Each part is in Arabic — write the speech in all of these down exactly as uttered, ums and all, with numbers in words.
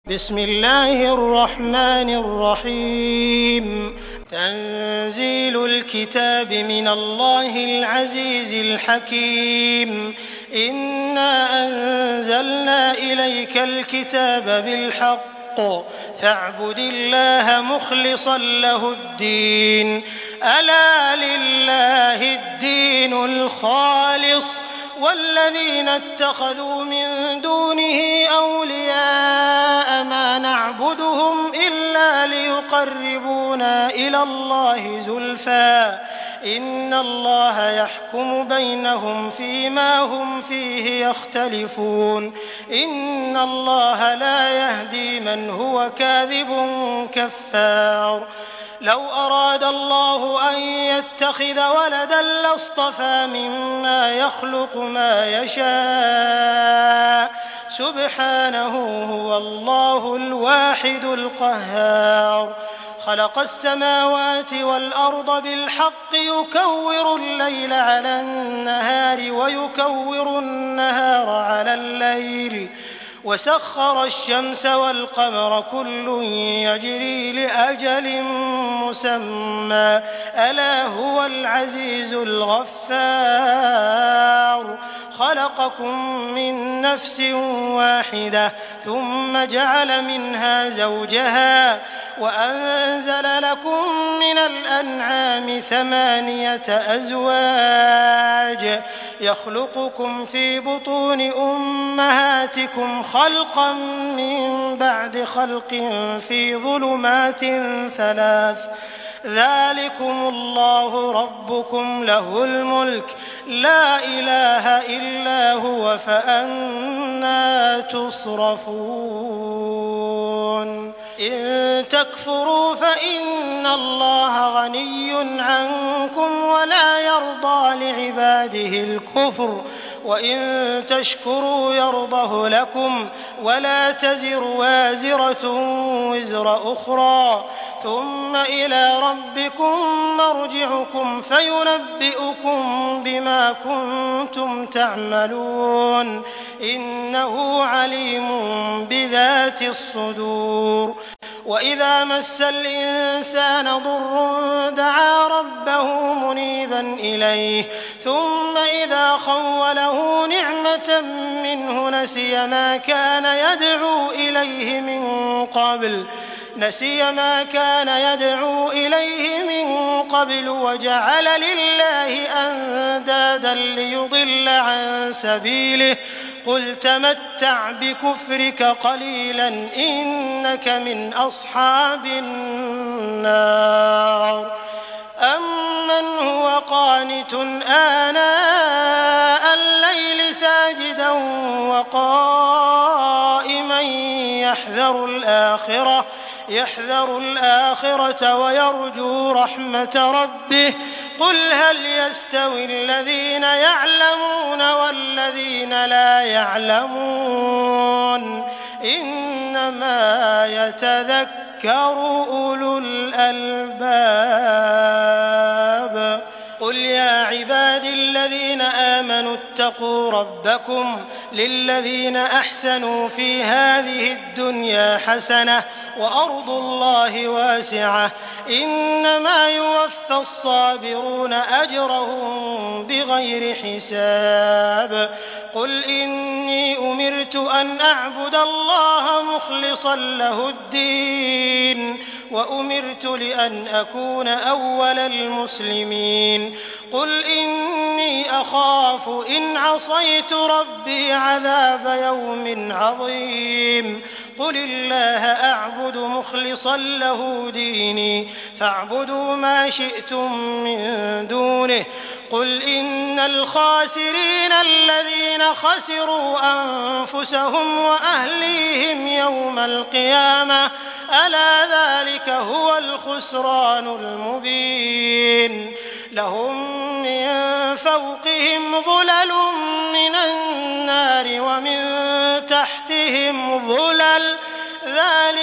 بسم الله الرحمن الرحيم تنزيل الكتاب من الله العزيز الحكيم إنا أنزلنا إليك الكتاب بالحق فاعبد الله مخلصا له الدين ألا لله الدين الخالص والذين اتخذوا من دونه أولياء ما نعبدهم إلا ليقربونا إلى الله زلفى إن الله يحكم بينهم فيما هم فيه يختلفون إن الله لا يهدي من هو كاذب كفار لو أراد الله أن يتخذ ولدا لاصطفى مما يخلق ما يشاء سبحانه هو الله الواحد القهار خلق السماوات والأرض بالحق يكور الليل على النهار ويكور النهار على الليل وسخر الشمس والقمر كل يجري لأجل مسمى ألا هو العزيز الغفار خلقكم من نفس واحدة ثم جعل منها زوجها وأنزل لكم من الأنعام ثمانية أزواج يخلقكم في بطون أمهاتكم خلقا من بعد خلق في ظلمات ثلاث ذلكم الله ربكم له الملك لا إله إلا هو فأنى تصرفون إن تكفروا فإن الله غني عنكم ولا يرضى لعباده الكفر وإن تشكروا يرضه لكم ولا تزر وازرة وزر أخرى ثم إلى ربكم مرجعكم فينبئكم بما كنتم تعملون إنه عليم بذات الصدور وإذا مس الإنسان ضر دعا ربه منيبا إليه ثم إذا خوله نعمة منه نسي ما كان يدعو إليه من قبل نسي ما كان يدعو إليه من قبل وجعل لله أندادا ليضل عن سبيله قل تمتع بكفرك قليلا إنك من أصحاب النار أمن هو قانت آناء الليل ساجدا وقائما يحذر الآخرة يحذر الآخرة ويرجو رحمة ربه قل هل يستوي الذين يعلمون والذين لا يعلمون إنما يتذكر أولو الألباب قل يا عبادي الذين آمنوا اتقوا ربكم للذين أحسنوا في هذه الدنيا حسنة وأرض الله واسعة إنما يوفى الصابرون أجرهم بغير حساب قل إني أمرت أن أعبد الله مخلصا له الدين وأمرت لأن أكون أول المسلمين قل إني أخاف إن عصيت ربي عذاب يوم عظيم قل الله أعبد مخلصا له ديني فاعبدوا ما شئتم من دونه قل إن الخاسرين الذين خسروا أنفسهم وأهليهم يوم القيامة ألا ذلك هو الخسران المبين لهم من فوقهم ظلل من النار ومن تحتهم ظلل ذلك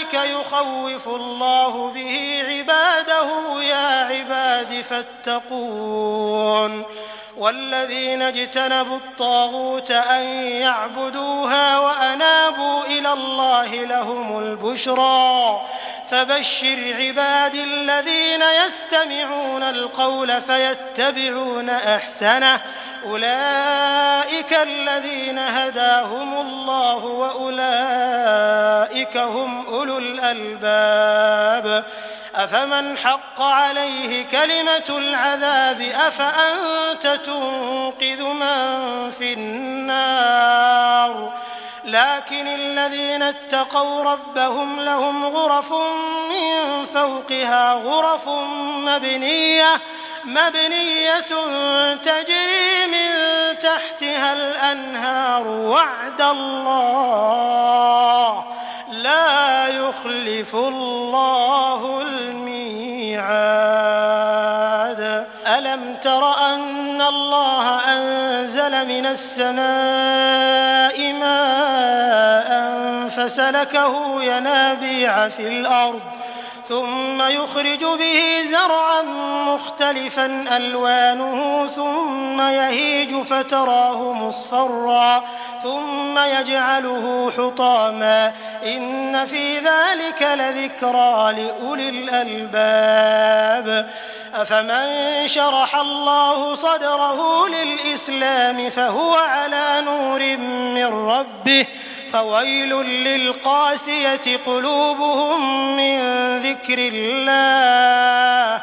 كذلك يخوف الله به عباده يا عباد فاتقون والذين اجتنبوا الطاغوت أن يعبدوها وأنابوا إلى الله لهم البشرى فبشر عبادي الذين يستمعون القول فيتبعون أحسنه أولئك الذين هداهم الله وأولئك هم أولو الألباب أفمن حق عليه كلمة العذاب أفأنت تنقذ من في النار لكن الذين اتقوا ربهم لهم غرف من فوقها غرف مبنية مبنية تجري من تحتها الأنهار وعد الله لا يخلف الله الميعاد ألم تر أن الله أنزل من السماء ماء فسلكه ينابيع في الأرض ثم يخرج به زرعا مختلفا ألوانه ثم يهيج فتراه مصفرا ثم يجعله حطاما إن في ذلك لذكرى لأولي الألباب أفمن شرح الله صدره للإسلام فهو على نور من ربه فويل للقاسية قلوبهم من ذكر الله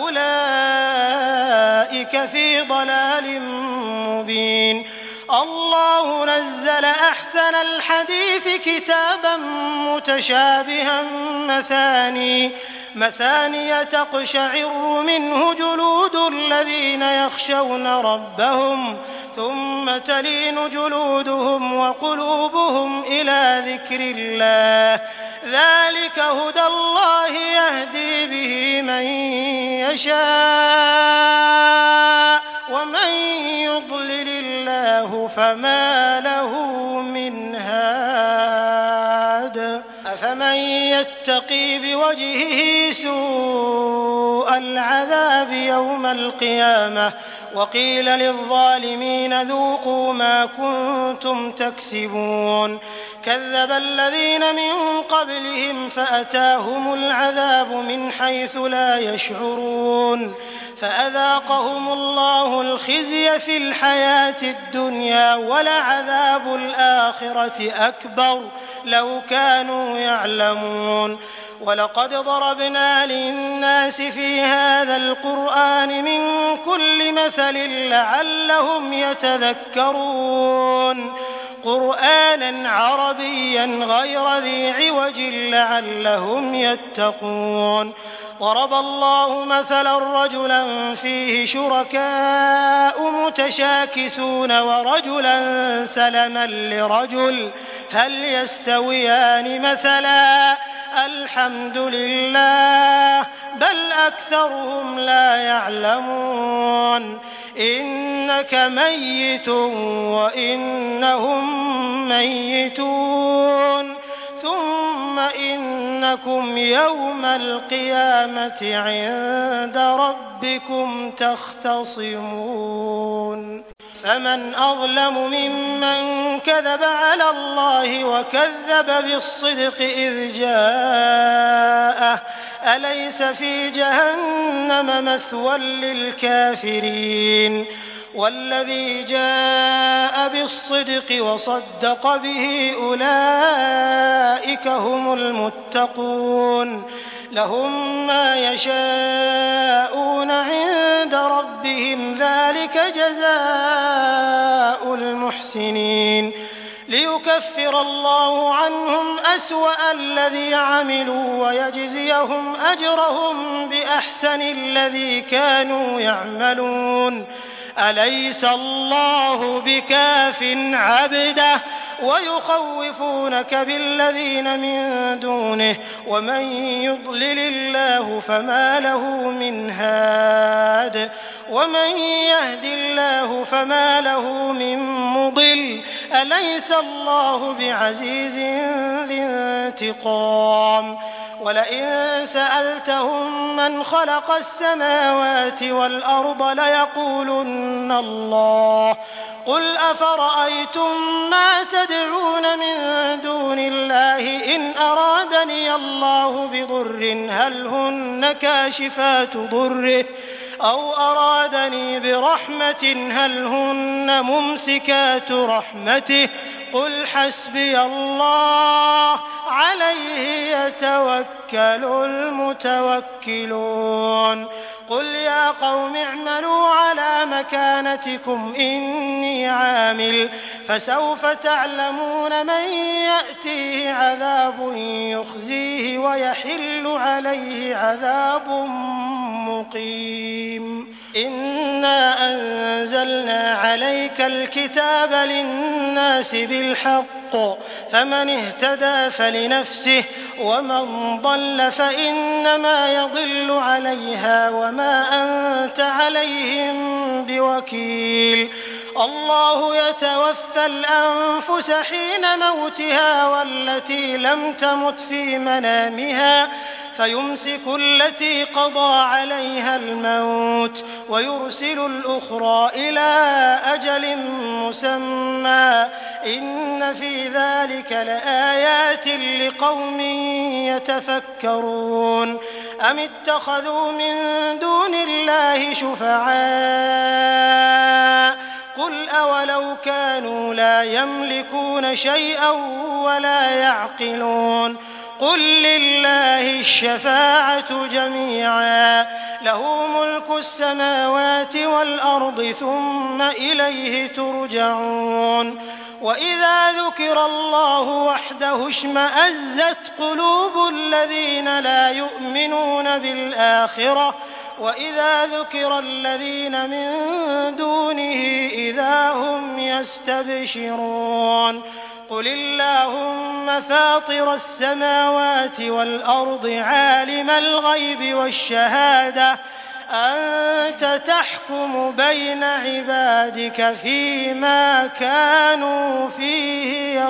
أولئك في ضلال مبين الله نزل أحسن الحديث كتابا متشابها مثاني مثانية تقشعر منه جلود الذين يخشون ربهم ثم تلين جلودهم وقلوبهم إلى ذكر الله ذلك هدى الله يهدي به من يشاء ومن يضلل الله فما له من هاد أفمن يتقي بوجهه سوء العذاب يوم القيامة وقيل للظالمين ذوقوا ما كنتم تكسبون كذب الذين من قبلهم فأتاهم العذاب من حيث لا يشعرون فأذاقهم الله الخزي في الحياة الدنيا ولعذاب الآخرة أكبر لو كانوا يعلمون ولقد ضربنا للناس في هذا القرآن من كل مثل لعلهم يتذكرون قرآنا عربيا غير ذي عوج لعلهم يتقون ضرب الله مثلا رجلا فيه شركاء متشاكسون ورجلا سلما لرجل هل يستويان مثلا الحمد لله بل أكثرهم لا يعلمون إنك ميت وإنهم ميتون ثم إنكم يوم القيامة عند ربكم تختصمون فمن أظلم ممن كذب على الله وكذب بالصدق إذ جاءه أليس في جهنم مثوى للكافرين والذي جاء بالصدق وصدق به أولئك هم المتقون لهم ما يشاءون عند ربهم ذلك جزاء المحسنين ليكفر الله عنهم أسوأ الذي عملوا ويجزيهم أجرهم بأحسن الذي كانوا يعملون أليس الله بكاف عبده ويخوفونك بالذين من دونه ومن يضلل الله فما له من هاد ومن يهد الله فما له من مضل أليس الله بعزيز ذي انتقام ولئن سألتهم من خلق السماوات والأرض ليقولن الله قل أفرأيتم ما تدعون من دون الله إن أرادني الله بضر هل هن كاشفات ضره أو أرادني برحمة هل هن ممسكات رحمته قل حسبي الله عليه يتوكل المتوكلون قل يا قوم اعملوا على مكانتكم إني عامل فسوف تعلمون من يأتيه عذاب يخزيه ويحل عليه عذاب مقيم إنا أنزلنا عليك الكتاب للناس بالحق فمن اهتدى فلنفسه ومن ضل فإنما يضل عليها وما أنت عليهم بوكيل الله يتوفى الأنفس حين موتها والتي لم تمت في منامها فيمسك التي قضى عليها الموت ويرسل الأخرى إلى أجل مسمى إن في ذلك لآيات لقوم يتفكرون أم اتخذوا من دون الله شفعاء قل أولو كانوا لا يملكون شيئا ولا يعقلون قل لله الشفاعة جميعا له ملك السماوات والأرض ثم إليه ترجعون وإذا ذكر الله وحده اشمأزت قلوب الذين لا يؤمنون بالآخرة وإذا ذكر الذين من دونه إذا هم يستبشرون قل اللهم فاطر السماوات والأرض عالم الغيب والشهادة أنت تحكم بين عبادك فيما كانوا فيه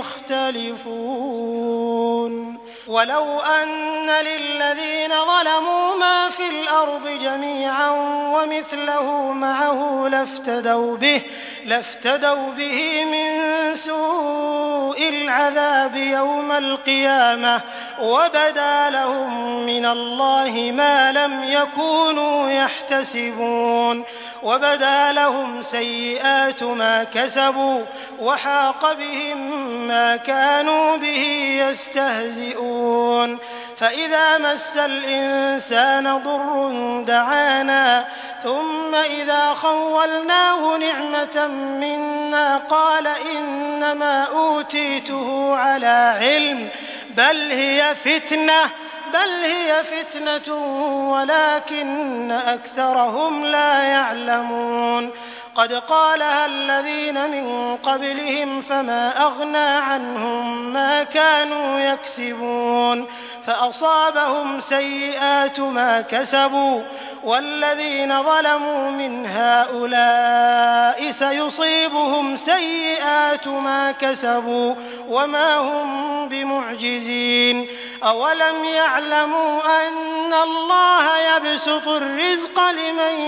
يختلفون ولو أن للذين ظلموا ما في الأرض جميعا ومثله معه لافتدوا به لافتدوا به من سوء العذاب يوم القيامة وبدا لهم من الله ما لم يكونوا يحتسبون وبدا لهم سيئات ما كسبوا وحاق بهم ما كانوا به يستهزئون فإذا مس الإنسان ضر دعانا ثم إذا خولناه نعمة منا قال إنما أوتيته على علم بل هي فتنة بل هي فتنة ولكن أكثرهم لا يعلمون قد قالها الذين من قبلهم فما أغنى عنهم ما كانوا يكسبون فأصابهم سيئات ما كسبوا والذين ظلموا من هؤلاء سيصيبهم سيئات ما كسبوا وما هم بمعجزين أولم يعلموا أن الله يبسط الرزق لمن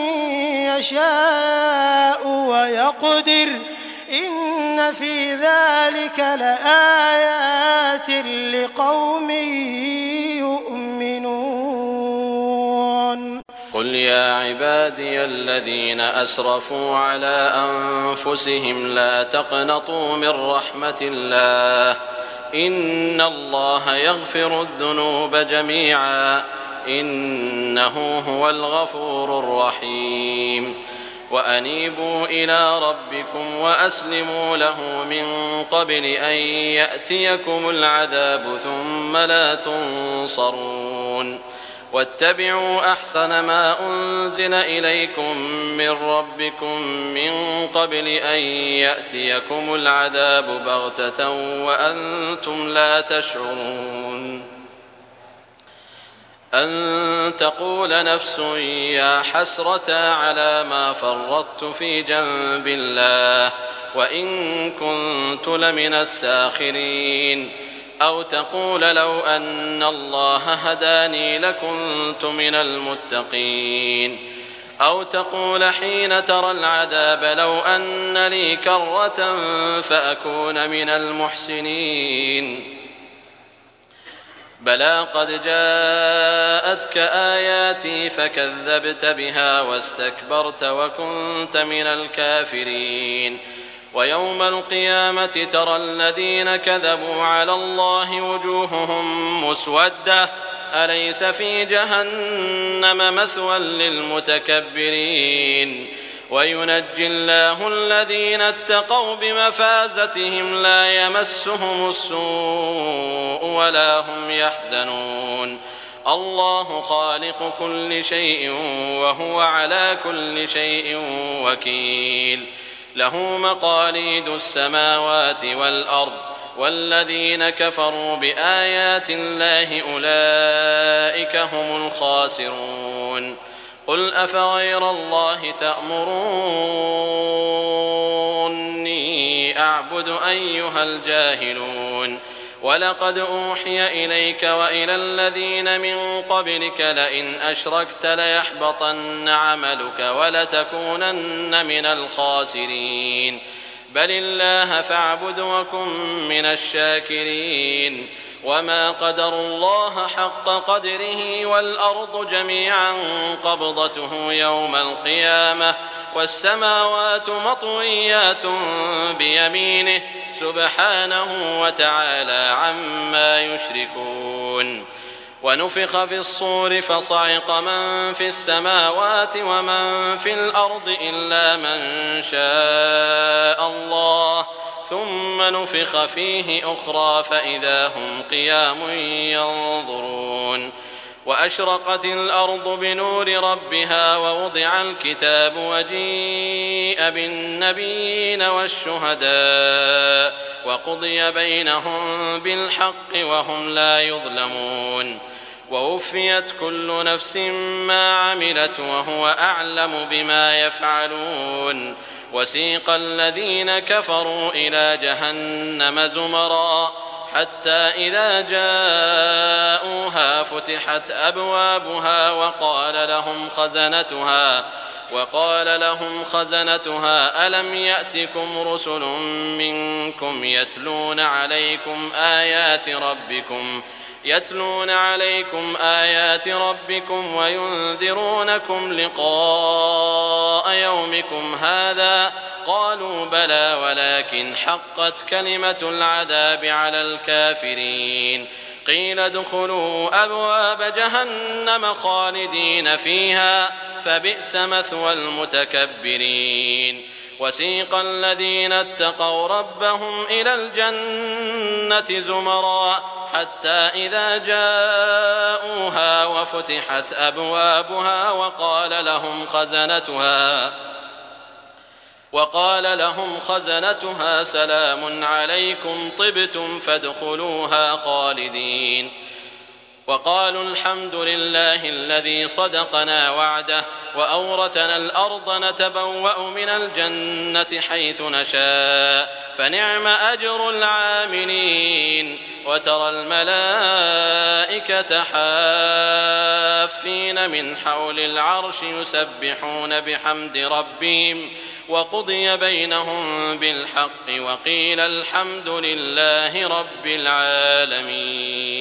يشاء ويقدر إن في ذلك لآيات لقوم يؤمنون قل يا عبادي الذين أسرفوا على أنفسهم لا تقنطوا من رحمة الله إن الله يغفر الذنوب جميعا إنه هو الغفور الرحيم وأنيبوا إلى ربكم وأسلموا له من قبل أن يأتيكم العذاب ثم لا تنصرون واتبعوا أحسن ما أنزل إليكم من ربكم من قبل أن يأتيكم العذاب بغتة وأنتم لا تشعرون أن تقول نفس يا حسرة على ما فرطت في جنب الله وإن كنت لمن الساخرين، أو تقول لو أن الله هداني لكنت من المتقين، أو تقول حين ترى العذاب لو أن لي كرة فأكون من المحسنين. بلى قد جاءتك آياتي فكذبت بها واستكبرت وكنت من الكافرين. ويوم القيامة ترى الذين كذبوا على الله وجوههم مسودة أليس في جهنم مثوى للمتكبرين. وينجي الله الذين اتقوا بمفازتهم لا يمسهم السوء ولا هم يحزنون. الله خالق كل شيء وهو على كل شيء وكيل. له مقاليد السماوات والأرض والذين كفروا بآيات الله أولئك هم الخاسرون. قل أفغير الله تأمروني أعبد أيها الجاهلون. ولقد أوحي إليك وإلى الذين من قبلك لئن أشركت ليحبطن عملك ولتكونن من الخاسرين. بل الله فاعبد وكن من الشاكرين. وما قدروا الله حق قدره والأرض جميعا قبضته يوم القيامة والسماوات مطويات بيمينه سبحانه وتعالى عما يشركون. ونفخ في الصور فصعق من في السماوات ومن في الأرض إلا من شاء الله ثم نفخ فيه أخرى فإذا هم قيام ينظرون. وأشرقت الأرض بنور ربها ووضع الكتاب وجيء بالنبيين والشهداء وقضي بينهم بالحق وهم لا يظلمون. ووفيت كل نفس ما عملت وهو أعلم بما يفعلون. وسيق الذين كفروا إلى جهنم زمرا حتى إذا جاءوها فتحت أبوابها وقال لهم خزنتها وقال لهم خزنتها ألم يأتكم رسل منكم يتلون عليكم آيات ربكم يتلون عليكم آيات ربكم وينذرونكم لقاء يومكم هذا قالوا بلى ولكن حقت كلمة العذاب على الكافرين. قيل ادخلوا أبواب جهنم خالدين فيها فبئس مثوى المتكبرين. وسيق الذين اتقوا ربهم إلى الجنة زمرا حتى إذا جاءوها وفتحت أبوابها وقال لهم خزنتها وقال لهم خزنتها سلام عليكم طبتم فادخلوها خالدين. وقالوا الحمد لله الذي صدقنا وعده وأورثنا الأرض نتبوأ من الجنة حيث نشاء فنعم أجر العاملين. وترى الملائكة حافين من حول العرش يسبحون بحمد ربهم وقضي بينهم بالحق وقيل الحمد لله رب العالمين.